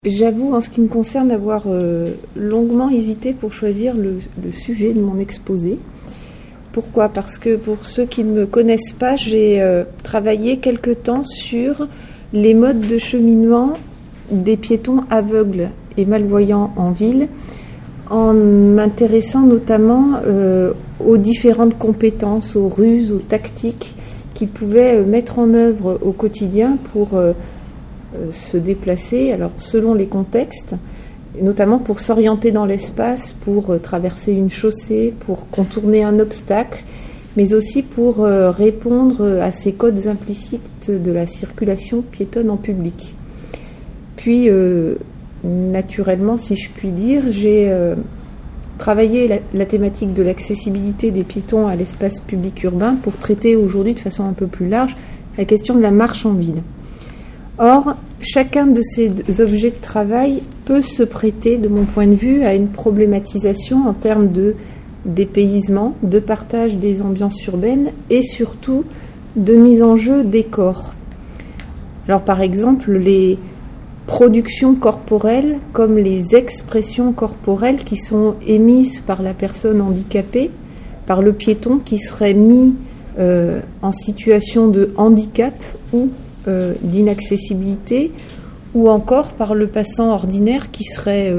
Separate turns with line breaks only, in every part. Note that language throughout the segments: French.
J'avoue, en ce qui me concerne, avoir longuement hésité pour choisir le sujet de mon exposé. Pourquoi ? Parce que pour ceux qui ne me connaissent pas, j'ai travaillé quelque temps sur les modes de cheminement des piétons aveugles et malvoyants en ville, en m'intéressant notamment aux différentes compétences, aux ruses, aux tactiques qu'ils pouvaient mettre en œuvre au quotidien pour se déplacer, alors selon les contextes, notamment pour s'orienter dans l'espace, pour traverser une chaussée, pour contourner un obstacle, mais aussi pour répondre à ces codes implicites de la circulation piétonne en public. Puis, naturellement, si je puis dire, j'ai travaillé la thématique de l'accessibilité des piétons à l'espace public urbain pour traiter aujourd'hui de façon un peu plus large la question de la marche en ville. Or, chacun de ces objets de travail peut se prêter, de mon point de vue, à une problématisation en termes de dépaysement, de partage des ambiances urbaines et surtout de mise en jeu des corps. Alors, par exemple, les productions corporelles comme les expressions corporelles qui sont émises par la personne handicapée, par le piéton qui serait mis en situation de handicap ou d'inaccessibilité, ou encore par le passant ordinaire qui serait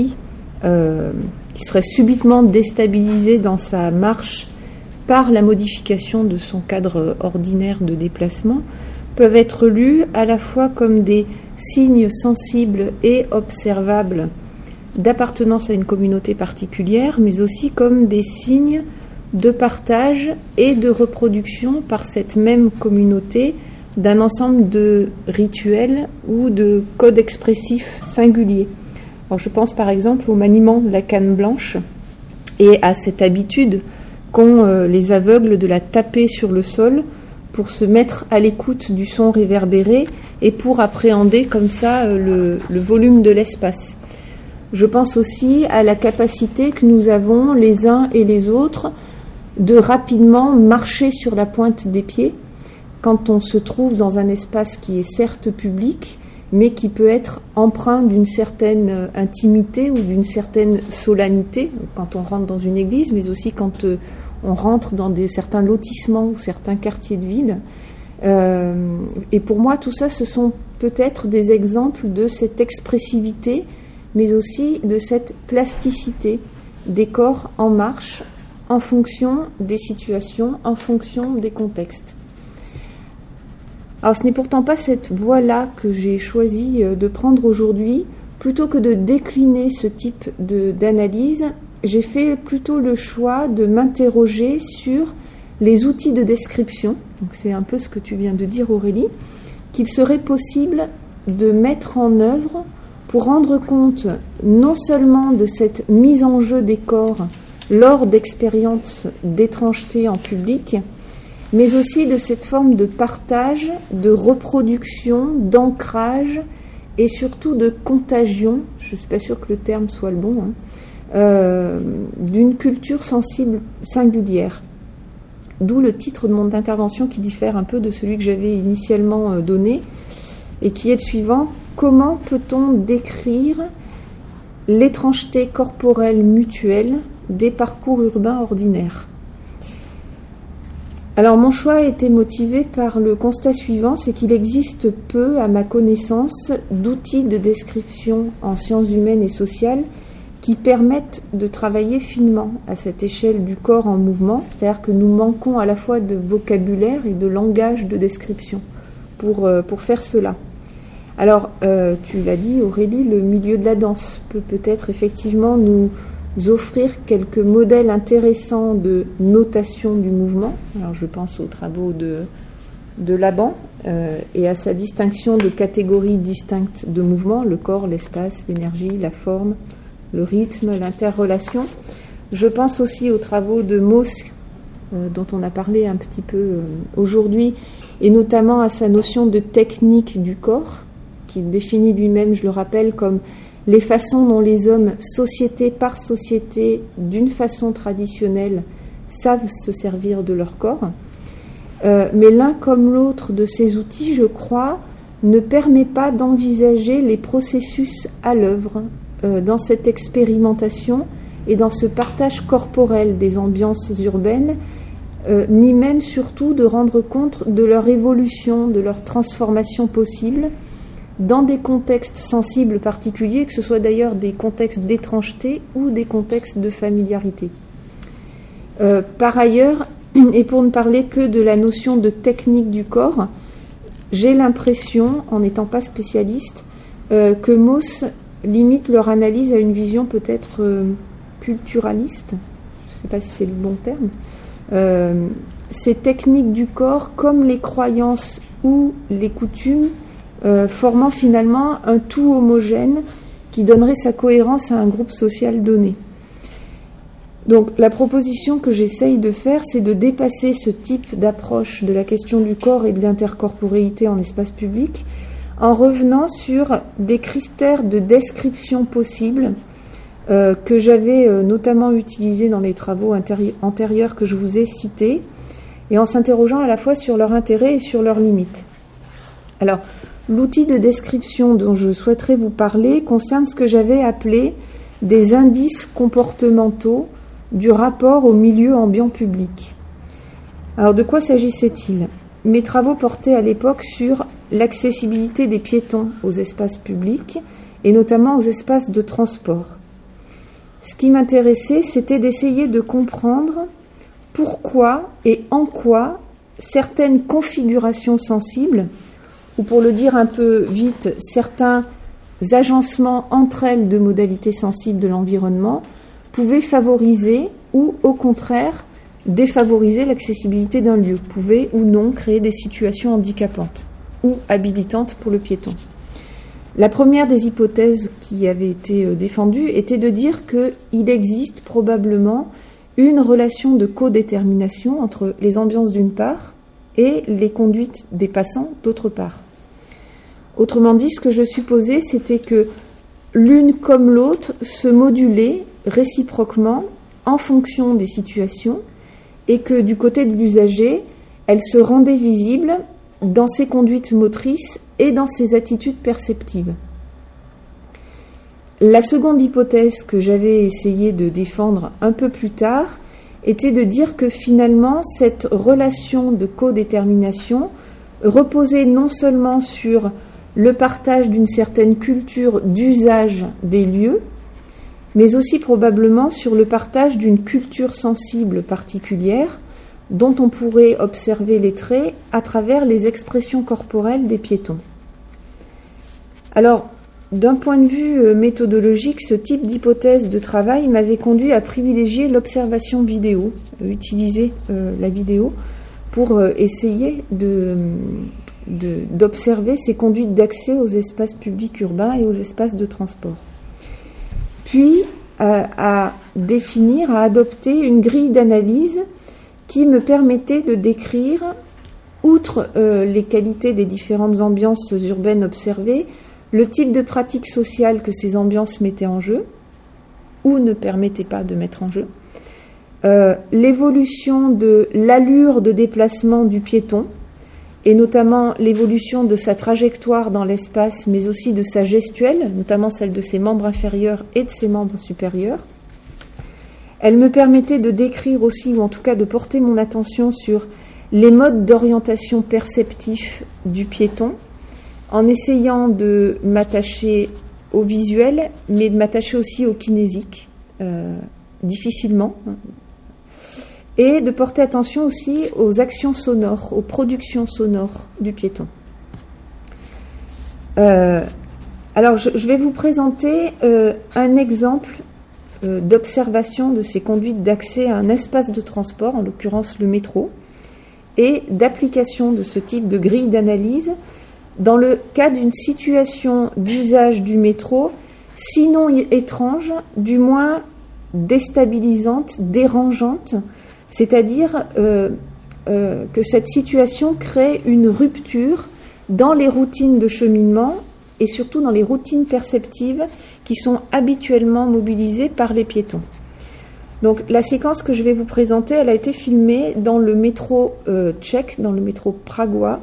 qui serait subitement déstabilisé dans sa marche par la modification de son cadre ordinaire de déplacement, peuvent être lus à la fois comme des signes sensibles et observables d'appartenance à une communauté particulière, mais aussi comme des signes de partage et de reproduction par cette même communauté d'un ensemble de rituels ou de codes expressifs singuliers. Alors, je pense par exemple au maniement de la canne blanche et à cette habitude qu'ont les aveugles de la taper sur le sol pour se mettre à l'écoute du son réverbéré et pour appréhender comme ça le volume de l'espace. Je pense aussi à la capacité que nous avons les uns et les autres de rapidement marcher sur la pointe des pieds quand on se trouve dans un espace qui est certes public, mais qui peut être empreint d'une certaine intimité ou d'une certaine solennité, quand on rentre dans une église, mais aussi quand on rentre dans certains lotissements ou certains quartiers de ville. Et pour moi, tout ça, ce sont peut-être des exemples de cette expressivité, mais aussi de cette plasticité des corps en marche, en fonction des situations, en fonction des contextes. Alors, ce n'est pourtant pas cette voie-là que j'ai choisi de prendre aujourd'hui. Plutôt que de décliner ce type d'analyse, j'ai fait plutôt le choix de m'interroger sur les outils de description. Donc, c'est un peu ce que tu viens de dire, Aurélie, qu'il serait possible de mettre en œuvre pour rendre compte non seulement de cette mise en jeu des corps lors d'expériences d'étrangeté en public, mais aussi de cette forme de partage, de reproduction, d'ancrage et surtout de contagion, je ne suis pas sûre que le terme soit le bon, d'une culture sensible singulière. D'où le titre de mon intervention qui diffère un peu de celui que j'avais initialement donné et qui est le suivant: comment peut-on décrire l'étrangeté corporelle mutuelle des parcours urbains ordinaires ? Alors, mon choix a été motivé par le constat suivant, c'est qu'il existe peu, à ma connaissance, d'outils de description en sciences humaines et sociales qui permettent de travailler finement à cette échelle du corps en mouvement, c'est-à-dire que nous manquons à la fois de vocabulaire et de langage de description pour faire cela. Alors, tu l'as dit, Aurélie, le milieu de la danse peut peut-être effectivement nous offrir quelques modèles intéressants de notation du mouvement. Alors, je pense aux travaux de Laban et à sa distinction de catégories distinctes de mouvement: le corps, l'espace, l'énergie, la forme, le rythme, l'interrelation. Je pense aussi aux travaux de Mauss, dont on a parlé un petit peu aujourd'hui, et notamment à sa notion de technique du corps, qu'il définit lui-même, je le rappelle, comme les façons dont les hommes, société par société, d'une façon traditionnelle, savent se servir de leur corps. Mais l'un comme l'autre de ces outils, je crois, ne permet pas d'envisager les processus à l'œuvre dans cette expérimentation et dans ce partage corporel des ambiances urbaines, ni même surtout de rendre compte de leur évolution, de leur transformation possible dans des contextes sensibles particuliers, que ce soit d'ailleurs des contextes d'étrangeté ou des contextes de familiarité. Par ailleurs, et pour ne parler que de la notion de technique du corps, j'ai l'impression, en n'étant pas spécialiste, que Mauss limite leur analyse à une vision peut-être culturaliste, je ne sais pas si c'est le bon terme. Ces techniques du corps, comme les croyances ou les coutumes, formant finalement un tout homogène qui donnerait sa cohérence à un groupe social donné. Donc la proposition que j'essaye de faire, c'est de dépasser ce type d'approche de la question du corps et de l'intercorporéité en espace public en revenant sur des critères de description possibles que j'avais notamment utilisés dans les travaux antérieurs que je vous ai cités et en s'interrogeant à la fois sur leur intérêt et sur leurs limites. Alors, l'outil de description dont je souhaiterais vous parler concerne ce que j'avais appelé des indices comportementaux du rapport au milieu ambiant public. Alors, de quoi s'agissait-il ? Mes travaux portaient à l'époque sur l'accessibilité des piétons aux espaces publics et notamment aux espaces de transport. Ce qui m'intéressait, c'était d'essayer de comprendre pourquoi et en quoi certaines configurations sensibles, ou pour le dire un peu vite, certains agencements entre elles de modalités sensibles de l'environnement pouvaient favoriser ou au contraire défavoriser l'accessibilité d'un lieu, pouvaient ou non créer des situations handicapantes ou habilitantes pour le piéton. La première des hypothèses qui avait été défendue était de dire qu'il existe probablement une relation de codétermination entre les ambiances d'une part et les conduites des passants d'autre part. Autrement dit, ce que je supposais, c'était que l'une comme l'autre se modulaient réciproquement en fonction des situations et que du côté de l'usager, elles se rendaient visibles dans ses conduites motrices et dans ses attitudes perceptives. La seconde hypothèse que j'avais essayé de défendre un peu plus tard était de dire que finalement cette relation de codétermination reposait non seulement sur le partage d'une certaine culture d'usage des lieux, mais aussi probablement sur le partage d'une culture sensible particulière dont on pourrait observer les traits à travers les expressions corporelles des piétons. Alors, d'un point de vue méthodologique, ce type d'hypothèse de travail m'avait conduit à privilégier l'observation vidéo, utiliser la vidéo pour essayer d'observer ces conduites d'accès aux espaces publics urbains et aux espaces de transport. Puis, à définir, à adopter une grille d'analyse qui me permettait de décrire, outre les qualités des différentes ambiances urbaines observées, le type de pratique sociale que ces ambiances mettaient en jeu, ou ne permettaient pas de mettre en jeu, l'évolution de l'allure de déplacement du piéton, et notamment l'évolution de sa trajectoire dans l'espace, mais aussi de sa gestuelle, notamment celle de ses membres inférieurs et de ses membres supérieurs. Elle me permettait de décrire aussi, ou en tout cas de porter mon attention sur les modes d'orientation perceptifs du piéton, en essayant de m'attacher au visuel, mais de m'attacher aussi au kinésique, difficilement, et de porter attention aussi aux actions sonores, aux productions sonores du piéton. Alors, je vais vous présenter un exemple d'observation de ces conduites d'accès à un espace de transport, en l'occurrence le métro, et d'application de ce type de grille d'analyse dans le cas d'une situation d'usage du métro, sinon étrange, du moins déstabilisante, dérangeante, c'est-à-dire que cette situation crée une rupture dans les routines de cheminement et surtout dans les routines perceptives qui sont habituellement mobilisées par les piétons. Donc la séquence que je vais vous présenter, elle a été filmée dans le métro tchèque, dans le métro pragois,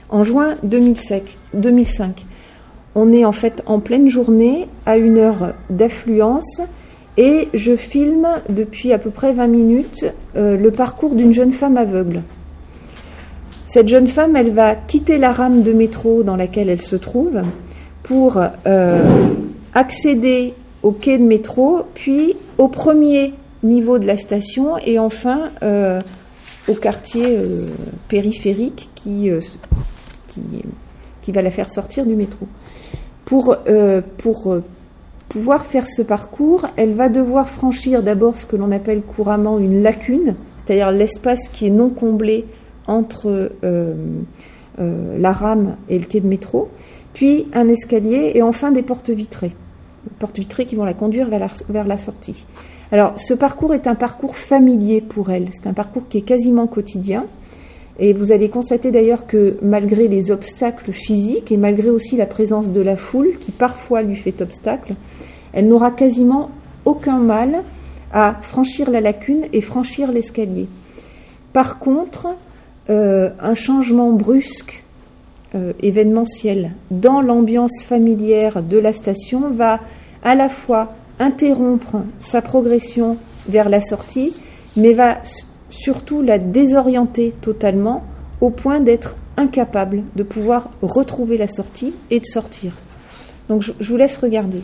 en juin 2005. On est en fait en pleine journée, à une heure d'affluence, et je filme depuis à peu près 20 minutes le parcours d'une jeune femme aveugle. Cette jeune femme, elle va quitter la rame de métro dans laquelle elle se trouve pour accéder au quai de métro, puis au premier niveau de la station et enfin au quartier périphérique qui va la faire sortir du métro. Pour pouvoir faire ce parcours, elle va devoir franchir d'abord ce que l'on appelle couramment une lacune, c'est-à-dire l'espace qui est non comblé entre la rame et le quai de métro, puis un escalier et enfin des portes vitrées qui vont la conduire vers la sortie. Alors, ce parcours est un parcours familier pour elle, c'est un parcours qui est quasiment quotidien, et vous allez constater d'ailleurs que malgré les obstacles physiques et malgré aussi la présence de la foule qui parfois lui fait obstacle, elle n'aura quasiment aucun mal à franchir la lacune et franchir l'escalier. Par contre, un changement brusque événementiel dans l'ambiance familière de la station va à la fois interrompre sa progression vers la sortie, mais va surtout la désorienter totalement au point d'être incapable de pouvoir retrouver la sortie et de sortir. Donc je vous laisse regarder.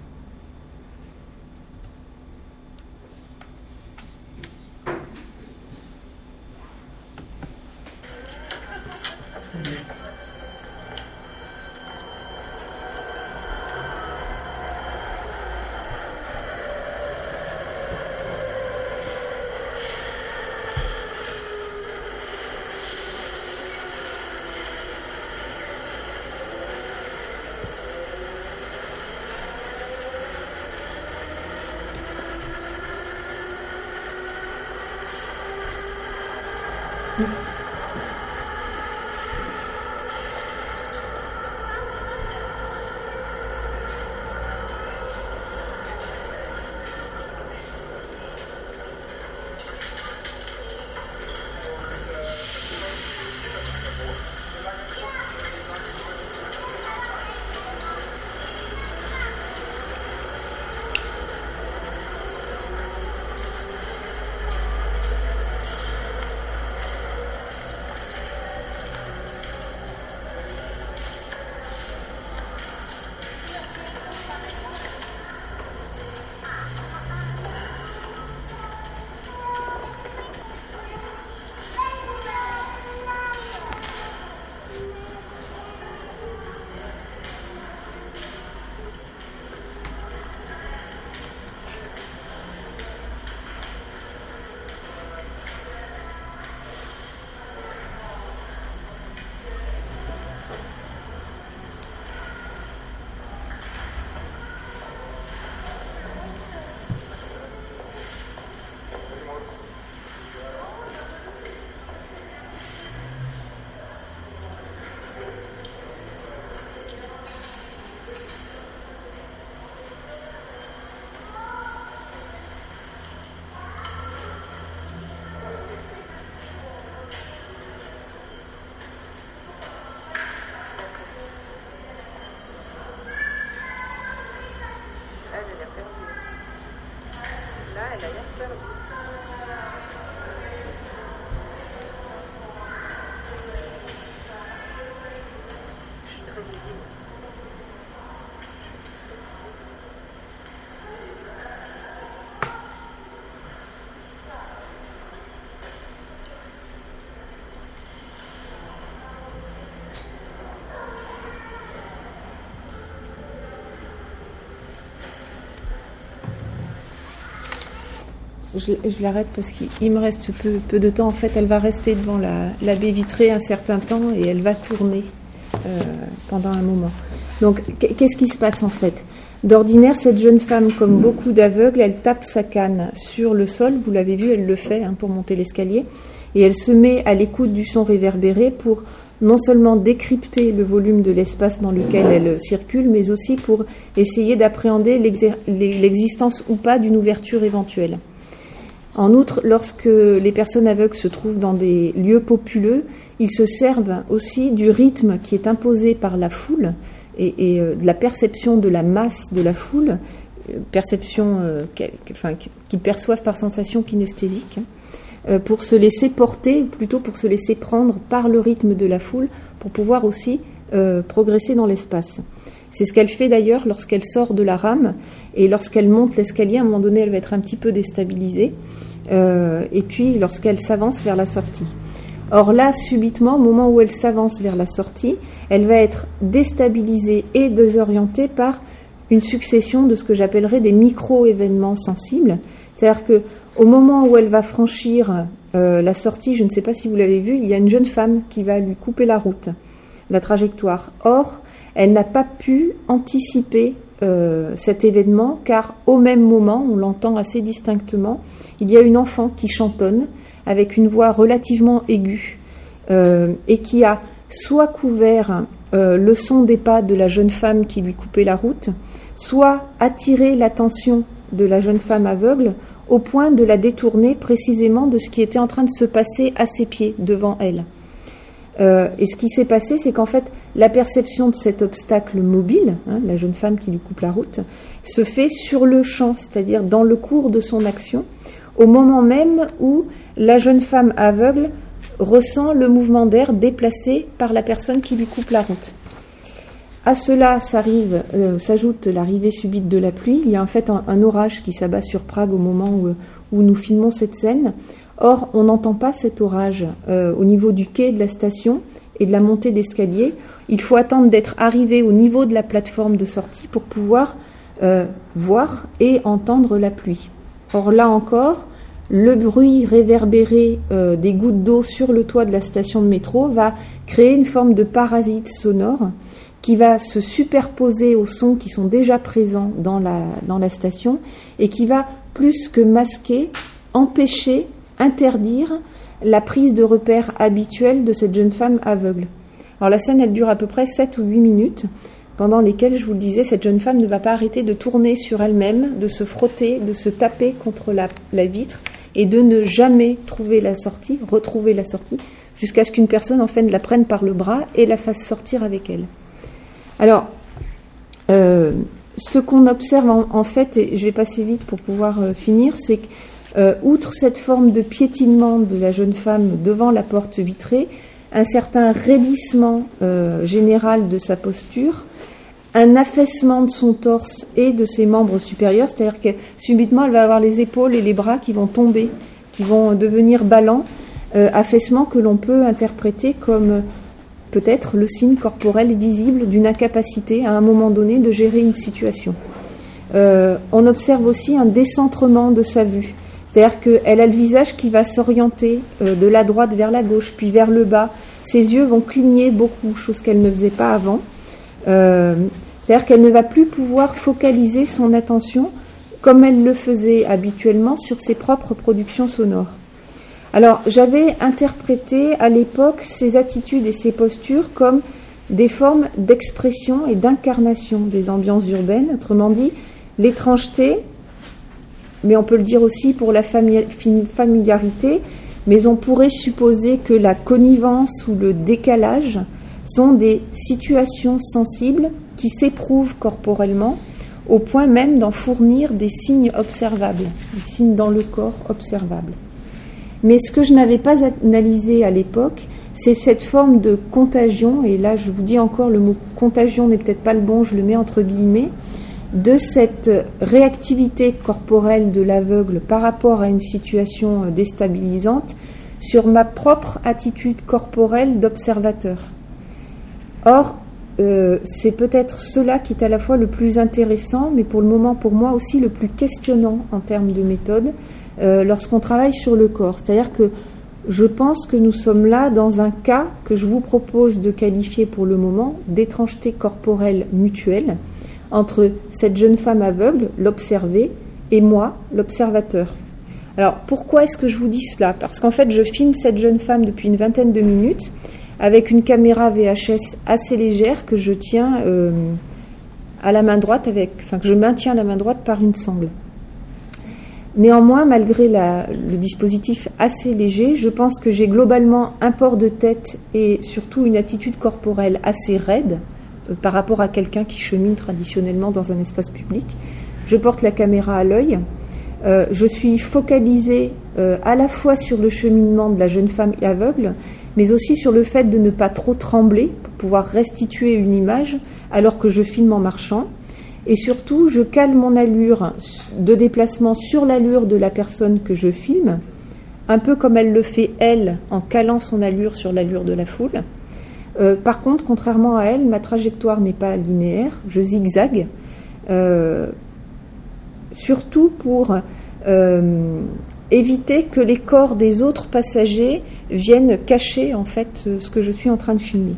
Je l'arrête parce qu'il me reste peu de temps. En fait, elle va rester devant la baie vitrée un certain temps et elle va tourner pendant un moment. Donc, qu'est-ce qui se passe en fait ? D'ordinaire, cette jeune femme, comme beaucoup d'aveugles, elle tape sa canne sur le sol. Vous l'avez vu, elle le fait pour monter l'escalier. Et elle se met à l'écoute du son réverbéré pour non seulement décrypter le volume de l'espace dans lequel elle circule, mais aussi pour essayer d'appréhender l'existence ou pas d'une ouverture éventuelle. En outre, lorsque les personnes aveugles se trouvent dans des lieux populeux, ils se servent aussi du rythme qui est imposé par la foule et de la perception de la masse de la foule, perception qu'ils perçoivent par sensation kinesthésique, pour se laisser porter, plutôt pour se laisser prendre par le rythme de la foule, pour pouvoir aussi progresser dans l'espace. C'est ce qu'elle fait d'ailleurs lorsqu'elle sort de la rame et lorsqu'elle monte l'escalier. À un moment donné, elle va être un petit peu déstabilisée, et puis lorsqu'elle s'avance vers la sortie. Or là, subitement, au moment où elle s'avance vers la sortie, elle va être déstabilisée et désorientée par une succession de ce que j'appellerais des micro-événements sensibles. C'est-à-dire qu'au moment où elle va franchir la sortie, je ne sais pas si vous l'avez vu, il y a une jeune femme qui va lui couper la route, la trajectoire. Or, elle n'a pas pu anticiper cet événement, car au même moment, on l'entend assez distinctement, il y a une enfant qui chantonne avec une voix relativement aiguë et qui a soit couvert le son des pas de la jeune femme qui lui coupait la route, soit attiré l'attention de la jeune femme aveugle au point de la détourner précisément de ce qui était en train de se passer à ses pieds, devant elle. Et ce qui s'est passé, c'est qu'en fait, la perception de cet obstacle mobile, la jeune femme qui lui coupe la route, se fait sur le champ, c'est-à-dire dans le cours de son action, au moment même où la jeune femme aveugle ressent le mouvement d'air déplacé par la personne qui lui coupe la route. À cela s'ajoute l'arrivée subite de la pluie. Il y a en fait un orage qui s'abat sur Prague au moment où nous filmons cette scène. Or, on n'entend pas cet orage au niveau du quai de la station et de la montée d'escalier. Il faut attendre d'être arrivé au niveau de la plateforme de sortie pour pouvoir voir et entendre la pluie. Or, là encore, le bruit réverbéré des gouttes d'eau sur le toit de la station de métro va créer une forme de parasite sonore qui va se superposer aux sons qui sont déjà présents dans la station et qui va, plus que masquer, empêcher, interdire la prise de repère habituelle de cette jeune femme aveugle. Alors la scène, elle dure à peu près 7 ou 8 minutes, pendant lesquelles, je vous le disais, cette jeune femme ne va pas arrêter de tourner sur elle-même, de se frotter, de se taper contre la vitre et de ne jamais retrouver la sortie, jusqu'à ce qu'une personne en fait la prenne par le bras et la fasse sortir avec elle. Alors, ce qu'on observe en fait, et je vais passer vite pour pouvoir finir, c'est que outre cette forme de piétinement de la jeune femme devant la porte vitrée, un certain raidissement général de sa posture, un affaissement de son torse et de ses membres supérieurs, c'est-à-dire que subitement elle va avoir les épaules et les bras qui vont tomber, qui vont devenir ballants, affaissement que l'on peut interpréter comme peut-être le signe corporel visible d'une incapacité à un moment donné de gérer une situation. On observe aussi un décentrement de sa vue, c'est-à-dire qu'elle a le visage qui va s'orienter de la droite vers la gauche, puis vers le bas. Ses yeux vont cligner beaucoup, chose qu'elle ne faisait pas avant. C'est-à-dire qu'elle ne va plus pouvoir focaliser son attention comme elle le faisait habituellement sur ses propres productions sonores. Alors, j'avais interprété à l'époque ces attitudes et ces postures comme des formes d'expression et d'incarnation des ambiances urbaines, autrement dit, l'étrangeté, mais on peut le dire aussi pour la familiarité, mais on pourrait supposer que la connivence ou le décalage sont des situations sensibles qui s'éprouvent corporellement au point même d'en fournir des signes observables, des signes dans le corps observables. Mais ce que je n'avais pas analysé à l'époque, c'est cette forme de contagion, et là je vous dis encore, le mot contagion n'est peut-être pas le bon, je le mets entre guillemets, de cette réactivité corporelle de l'aveugle par rapport à une situation déstabilisante sur ma propre attitude corporelle d'observateur. Or, c'est peut-être cela qui est à la fois le plus intéressant, mais pour le moment, pour moi aussi, le plus questionnant en termes de méthode, lorsqu'on travaille sur le corps. C'est-à-dire que je pense que nous sommes là dans un cas que je vous propose de qualifier pour le moment d'étrangeté corporelle mutuelle entre cette jeune femme aveugle, l'observée, et moi, l'observateur. Alors, pourquoi est-ce que je vous dis cela ? Parce qu'en fait, je filme cette jeune femme depuis une vingtaine de minutes avec une caméra VHS assez légère que je tiens à la main droite, que je maintiens à la main droite par une sangle. Néanmoins, malgré le dispositif assez léger, je pense que j'ai globalement un port de tête et surtout une attitude corporelle assez raide par rapport à quelqu'un qui chemine traditionnellement dans un espace public. Je porte la caméra à l'œil. Je suis focalisée à la fois sur le cheminement de la jeune femme aveugle, mais aussi sur le fait de ne pas trop trembler pour pouvoir restituer une image alors que je filme en marchant. Et surtout, je cale mon allure de déplacement sur l'allure de la personne que je filme, un peu comme elle le fait, elle, en calant son allure sur l'allure de la foule. Par contre, contrairement à elle, ma trajectoire n'est pas linéaire, je zigzague, surtout pour éviter que les corps des autres passagers viennent cacher en fait ce que je suis en train de filmer.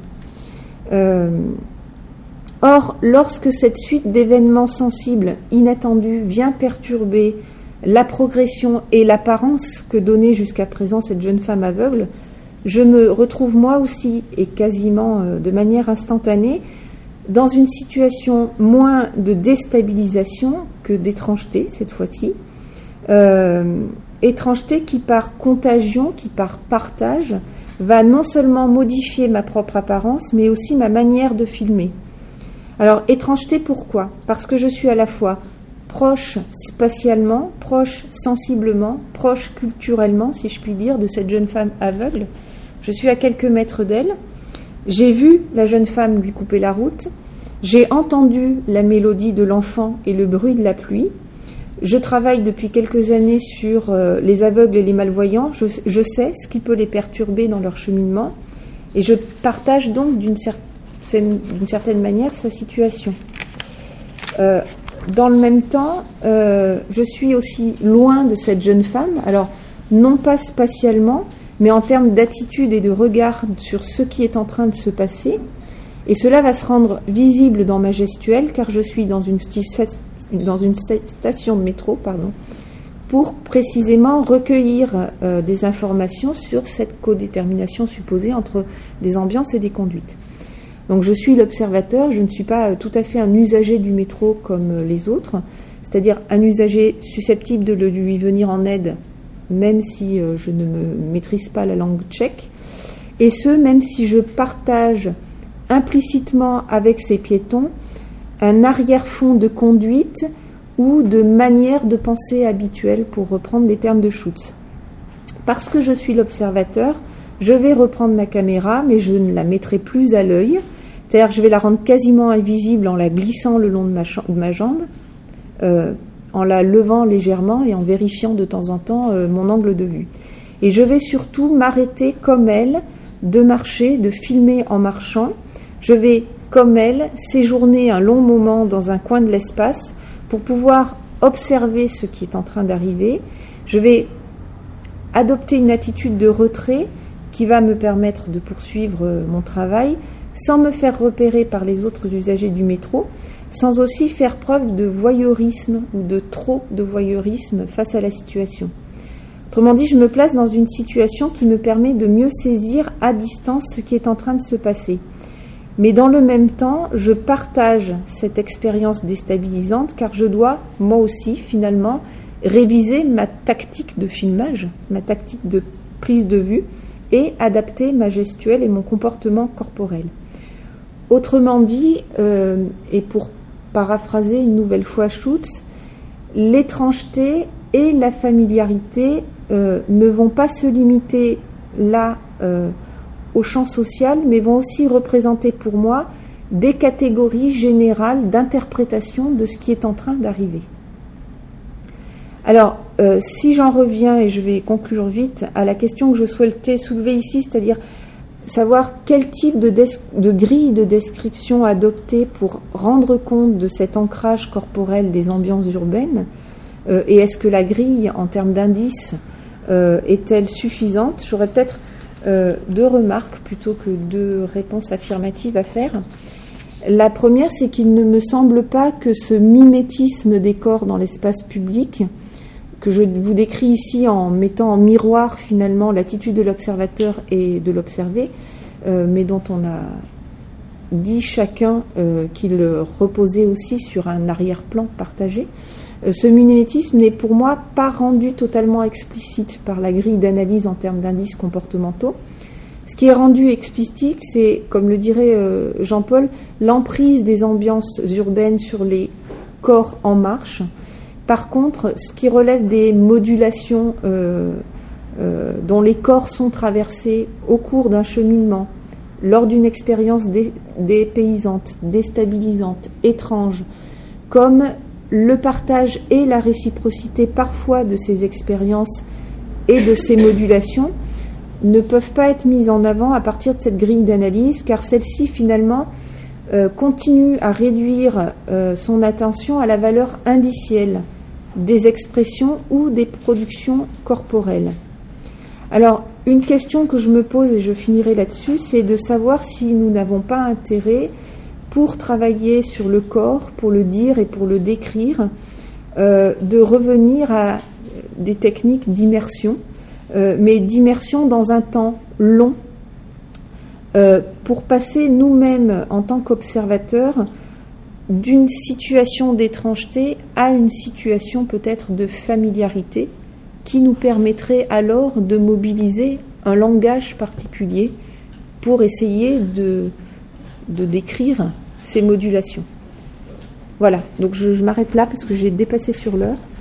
Or, lorsque cette suite d'événements sensibles, inattendus, vient perturber la progression et l'apparence que donnait jusqu'à présent cette jeune femme aveugle, je me retrouve moi aussi, et quasiment de manière instantanée, dans une situation moins de déstabilisation que d'étrangeté, cette fois-ci. Étrangeté qui, par contagion, qui, par partage, va non seulement modifier ma propre apparence, mais aussi ma manière de filmer. Alors, étrangeté, pourquoi ? Parce que je suis à la fois proche spatialement, proche sensiblement, proche culturellement, si je puis dire, de cette jeune femme aveugle. Je suis à quelques mètres d'elle. J'ai vu la jeune femme lui couper la route. J'ai entendu la mélodie de l'enfant et le bruit de la pluie. Je travaille depuis quelques années sur les aveugles et les malvoyants. Je sais ce qui peut les perturber dans leur cheminement. Et je partage donc d'une certaine manière sa situation. Dans le même temps, je suis aussi loin de cette jeune femme, alors non pas spatialement, mais en termes d'attitude et de regard sur ce qui est en train de se passer. Et cela va se rendre visible dans ma gestuelle, car je suis dans une station de métro, pour précisément recueillir des informations sur cette codétermination supposée entre des ambiances et des conduites. Donc je suis l'observateur, je ne suis pas tout à fait un usager du métro comme les autres, c'est-à-dire un usager susceptible de lui venir en aide, même si je ne maîtrise pas la langue tchèque, et ce, même si je partage implicitement avec ces piétons un arrière-fond de conduite ou de manière de penser habituelle, pour reprendre les termes de Schutz. Parce que je suis l'observateur, je vais reprendre ma caméra, mais je ne la mettrai plus à l'œil. C'est-à-dire que je vais la rendre quasiment invisible en la glissant le long de ma jambe, en la levant légèrement et en vérifiant de temps en temps mon angle de vue. Et je vais surtout m'arrêter comme elle, de marcher, de filmer en marchant. Je vais, comme elle, séjourner un long moment dans un coin de l'espace pour pouvoir observer ce qui est en train d'arriver. Je vais adopter une attitude de retrait qui va me permettre de poursuivre mon travail sans me faire repérer par les autres usagers du métro, sans aussi faire preuve de voyeurisme ou de trop de voyeurisme face à la situation. Autrement dit, je me place dans une situation qui me permet de mieux saisir à distance ce qui est en train de se passer. Mais dans le même temps, je partage cette expérience déstabilisante, car je dois, moi aussi, finalement, réviser ma tactique de filmage, ma tactique de prise de vue, et adapter ma gestuelle et mon comportement corporel. Autrement dit, et pour paraphraser une nouvelle fois Schutz, l'étrangeté et la familiarité ne vont pas se limiter là au champ social, mais vont aussi représenter pour moi des catégories générales d'interprétation de ce qui est en train d'arriver. Alors, si j'en reviens, et je vais conclure vite, à la question que je souhaitais soulever ici, c'est-à-dire savoir quel type de grille de description adopter pour rendre compte de cet ancrage corporel des ambiances urbaines, et est-ce que la grille, en termes d'indices, est-elle suffisante ? J'aurais peut-être deux remarques plutôt que deux réponses affirmatives à faire. La première, c'est qu'il ne me semble pas que ce mimétisme des corps dans l'espace public, que je vous décris ici en mettant en miroir finalement l'attitude de l'observateur et de l'observé, mais dont on a dit chacun qu'il reposait aussi sur un arrière-plan partagé. Ce mimétisme n'est pour moi pas rendu totalement explicite par la grille d'analyse en termes d'indices comportementaux. Ce qui est rendu explicite, c'est, comme le dirait Jean-Paul, l'emprise des ambiances urbaines sur les corps en marche. Par contre, ce qui relève des modulations dont les corps sont traversés au cours d'un cheminement, lors d'une expérience dépaysante, déstabilisante, étrange, comme le partage et la réciprocité parfois de ces expériences et de ces modulations, ne peuvent pas être mises en avant à partir de cette grille d'analyse, car celle-ci finalement continue à réduire son attention à la valeur indicielle des expressions ou des productions corporelles. Alors, une question que je me pose, et je finirai là-dessus, c'est de savoir si nous n'avons pas intérêt, pour travailler sur le corps, pour le dire et pour le décrire, de revenir à des techniques d'immersion, mais d'immersion dans un temps long, pour passer nous-mêmes en tant qu'observateurs d'une situation d'étrangeté à une situation peut-être de familiarité qui nous permettrait alors de mobiliser un langage particulier pour essayer de décrire ces modulations. Voilà, donc je m'arrête là parce que j'ai dépassé sur l'heure.